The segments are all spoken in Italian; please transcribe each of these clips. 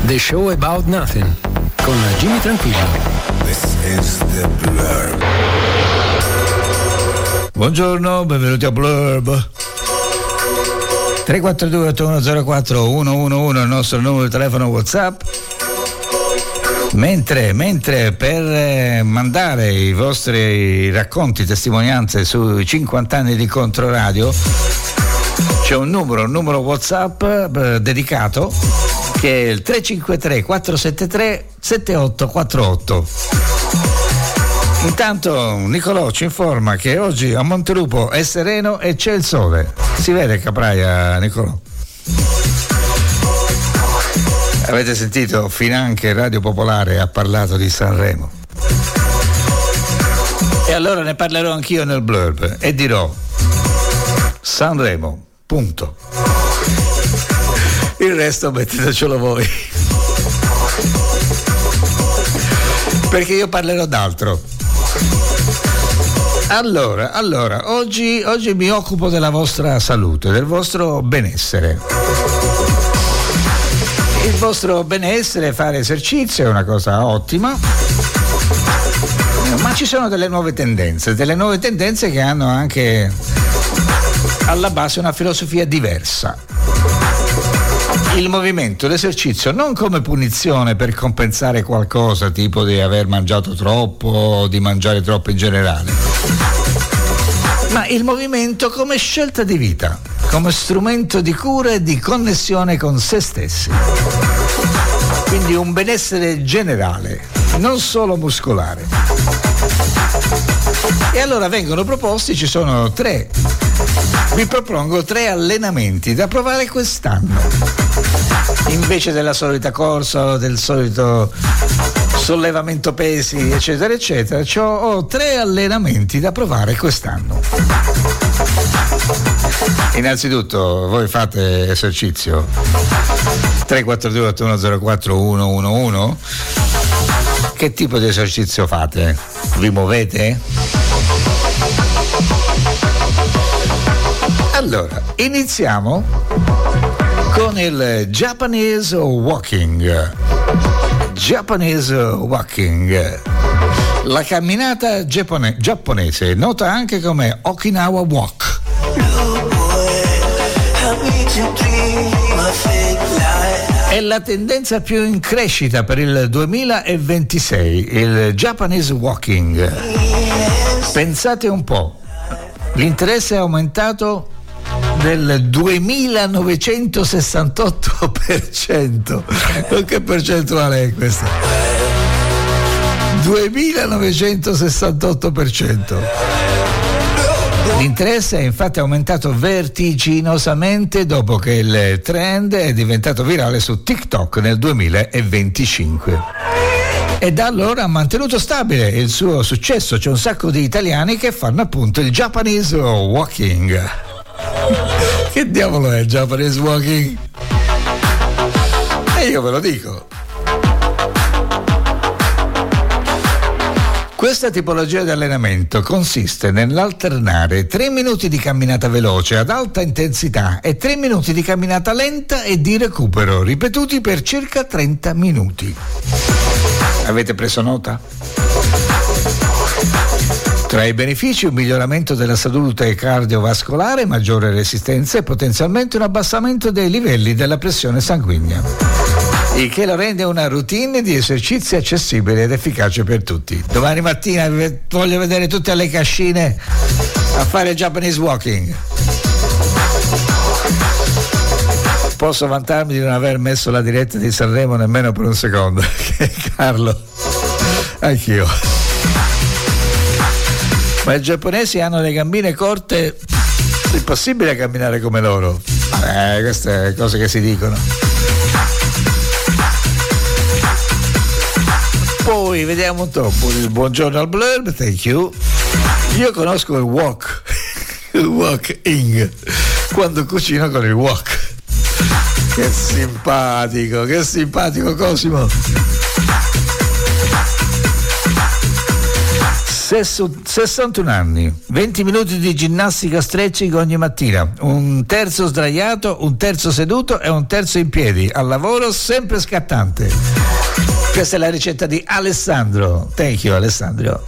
The Show About Nothing con Jimmy Tranquillo. This is the Blurb. Buongiorno, benvenuti a Blurb. 342-8104-111 il nostro numero di telefono WhatsApp. Mentre per mandare i vostri racconti, testimonianze sui 50 anni di Controradio c'è un numero WhatsApp dedicato che è il 353 473 7848. Intanto Nicolò ci informa che oggi a Montelupo è sereno e c'è il sole. Si vede Capraia, Nicolò? Avete sentito? Finanche Radio Popolare ha parlato di Sanremo. E allora ne parlerò anch'io nel Blurb e dirò Sanremo, punto. Il resto mettetecelo voi. Perché io parlerò d'altro. Allora, oggi mi occupo della vostra salute, del vostro benessere. Il vostro benessere, fare esercizio è una cosa ottima, ma ci sono delle nuove tendenze che hanno anche alla base una filosofia diversa. Il movimento, l'esercizio, non come punizione per compensare qualcosa, tipo di aver mangiato troppo o di mangiare troppo in generale, ma il movimento come scelta di vita, come strumento di cura e di connessione con se stessi. Quindi un benessere generale, non solo muscolare. E allora vengono proposti, ci sono vi propongo 3 allenamenti da provare quest'anno. Invece della solita corsa, del solito sollevamento pesi, eccetera, eccetera, ho 3 allenamenti da provare quest'anno. Innanzitutto, voi fate esercizio? 342-8104-111. Che tipo di esercizio fate? Vi muovete? Allora, iniziamo con il Japanese Walking. La camminata giapponese, nota anche come Okinawa Walk. È la tendenza più in crescita per il 2026, il Japanese Walking. Pensate un po', l'interesse è aumentato del 2968%. Ma che percentuale è questa? 2968%. L'interesse è infatti aumentato vertiginosamente dopo che il trend è diventato virale su TikTok nel 2025. E da allora ha mantenuto stabile il suo successo. C'è un sacco di italiani che fanno appunto il Japanese Walking. Che diavolo è il Japanese Walking? E io ve lo dico. Questa tipologia di allenamento consiste nell'alternare 3 minuti di camminata veloce ad alta intensità e 3 minuti di camminata lenta e di recupero, ripetuti per circa 30 minuti. Avete preso nota? Tra i benefici un miglioramento della salute cardiovascolare, maggiore resistenza e potenzialmente un abbassamento dei livelli della pressione sanguigna, il che lo rende una routine di esercizi accessibile ed efficace per tutti. Domani mattina voglio vedere tutte le cascine a fare Japanese Walking. Posso vantarmi di non aver messo la diretta di Sanremo nemmeno per un secondo. Carlo, anch'io. Ma i giapponesi hanno le gambine corte, è impossibile camminare come loro. Queste cose che si dicono. Poi vediamo un po'. Il buongiorno al Blurb, thank you. Io conosco il walking, quando cucino con il wok. Che simpatico Cosimo. 61 anni, 20 minuti di ginnastica stretching ogni mattina, un terzo sdraiato, un terzo seduto e un terzo in piedi, al lavoro sempre scattante. Questa è la ricetta di Alessandro. Thank you, Alessandro.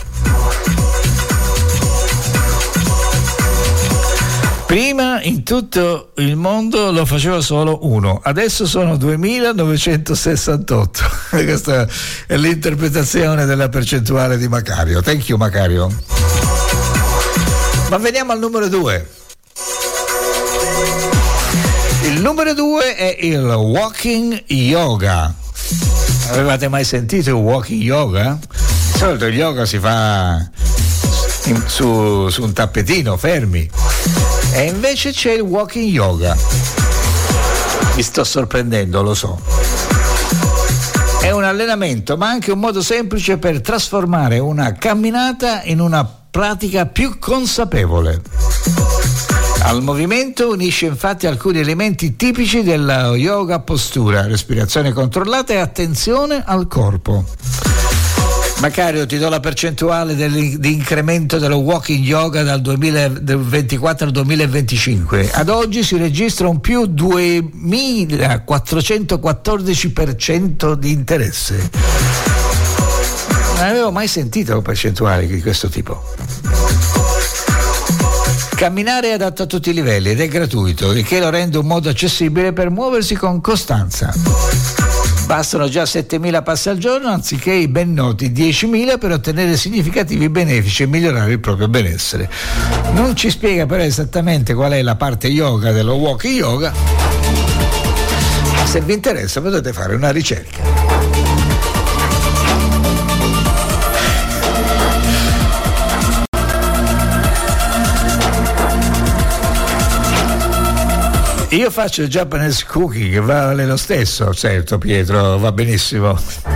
Prima in tutto il mondo lo faceva solo uno, adesso sono 2968. Questa è l'interpretazione della percentuale di Macario. Thank you, Macario. Ma veniamo al numero 2. Il numero 2 è il walking yoga. Avevate mai sentito il walking yoga? Di solito il yoga si fa su un tappetino, fermi. E invece c'è il walking yoga. Mi sto sorprendendo, lo so. È un allenamento, ma anche un modo semplice per trasformare una camminata in una pratica più consapevole. Al movimento unisce infatti alcuni elementi tipici della yoga: postura, respirazione controllata e attenzione al corpo. Macario, ti do la percentuale di incremento dello walking yoga dal 2024 al 2025. Ad oggi si registra un più 2414% di interesse. Non avevo mai sentito percentuali di questo tipo. Camminare è adatto a tutti i livelli ed è gratuito, il che lo rende un modo accessibile per muoversi con costanza. Bastano già 7.000 passi al giorno anziché i ben noti 10.000 per ottenere significativi benefici e migliorare il proprio benessere. Non ci spiega però esattamente qual è la parte yoga dello walking yoga, ma se vi interessa potete fare una ricerca. Io faccio il Japanese cooking, che vale lo stesso, certo Pietro, va benissimo.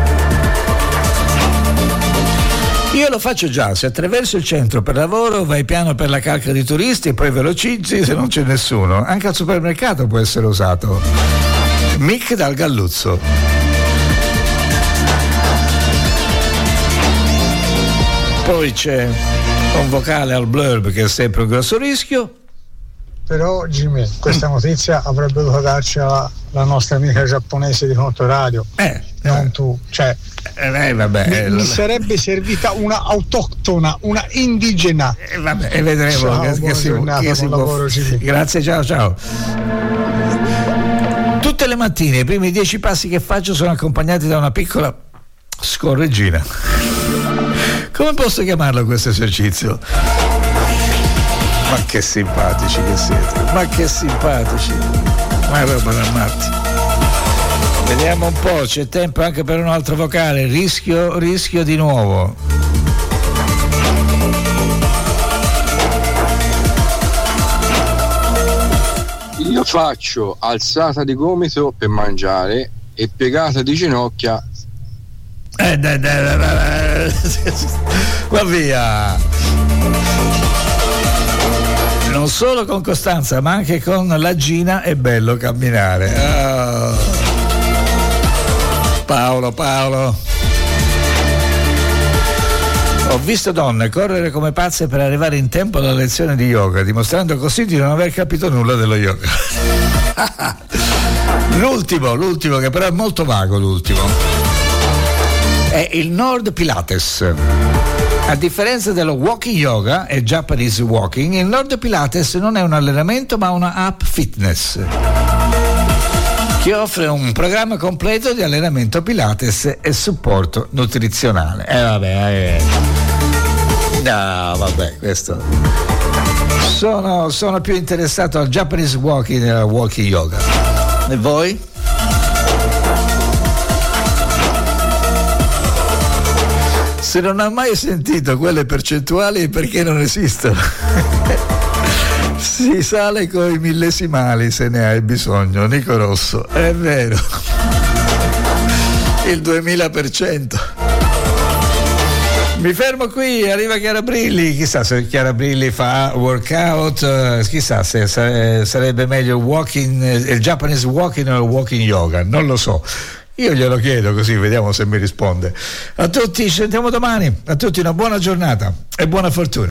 Io lo faccio già, se attraverso il centro per lavoro, vai piano per la calca di turisti e poi velocizzi se non c'è nessuno. Anche al supermercato può essere usato. Mick dal Galluzzo. Poi c'è un vocale al blurb che è sempre un grosso rischio. Però Jimmy, questa notizia avrebbe dovuto darci la nostra amica giapponese di Contoradio, non tu, cioè vabbè, mi sarebbe servita una autoctona, una indigena. Vabbè, e vedremo. Ciao, che si può. Lavoro, grazie, ciao. Tutte le mattine i primi 10 passi che faccio sono accompagnati da una piccola scorreggina. Come posso chiamarlo questo esercizio? Ma che simpatici che siete, ma che simpatici, ma roba da matti. Vediamo un po', c'è tempo anche per un altro vocale. Rischio di nuovo. Io faccio alzata di gomito per mangiare e piegata di ginocchia. Dai. Va via. Non solo con costanza, ma anche con la gina è bello camminare. Oh. Paolo. Ho visto donne correre come pazze per arrivare in tempo alla lezione di yoga, dimostrando così di non aver capito nulla dello yoga. L'ultimo, che però è molto vago, è il Nord Pilates. A differenza dello walking yoga e Japanese walking, il Nord Pilates non è un allenamento ma una app fitness che offre un programma completo di allenamento Pilates e supporto nutrizionale. Questo. Sono più interessato al Japanese walking e al walking yoga. E voi? Se non ha mai sentito quelle percentuali, perché non esistono? Si sale coi millesimali se ne hai bisogno, Nico Rosso, è vero. Il 2000%. Mi fermo qui, arriva Chiara Brilli, chissà se Chiara Brilli fa workout, chissà se sarebbe meglio il Japanese walking o il walking yoga, non lo so. Io glielo chiedo così vediamo se mi risponde. A tutti, ci sentiamo domani, a tutti una buona giornata e buona fortuna.